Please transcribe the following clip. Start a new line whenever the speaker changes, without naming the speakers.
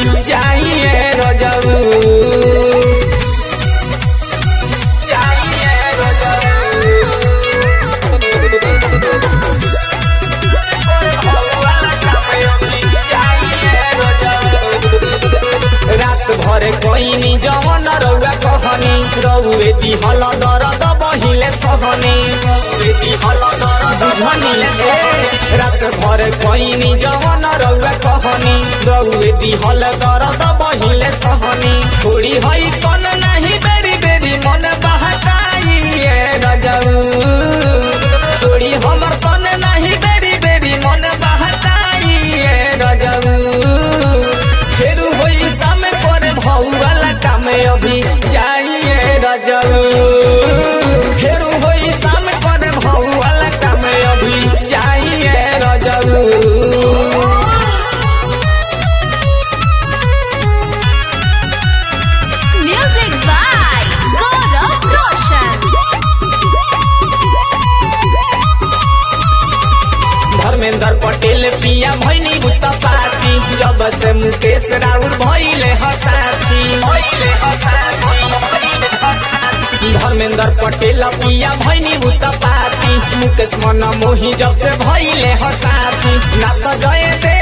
जाइए रजऊ रात भरे कोइनी जवन रउआ कहनी रउए दिहल दरद बहिले सहनी दिहल दरद बहिले रात भरे कोइनी जवन रउआ कहनी रउए दिहल दरद बहिले सहनी छोड़ी हई कन नहीं बेरी बेरी मन बहकाइए रजऊ छोड़ी हमर कन नहीं बेरी बेरी मन बहकाइए रजऊ फेरू होई सामे करे भौ वाला काम अभी जाइए रजऊ फेरू होई सामे करे भौ वाला काम अभी जाइए रजऊ
Music by Gaurav Roshan.
Dharmendra Patel पिया भैनी बुता पाती जब से मुकेश राउर भइले हसाती धर्मेंद्र पटेल पिया भैनी बुता पाती मुकेश मन मोही जब से भइले हसाती ना तो जय दे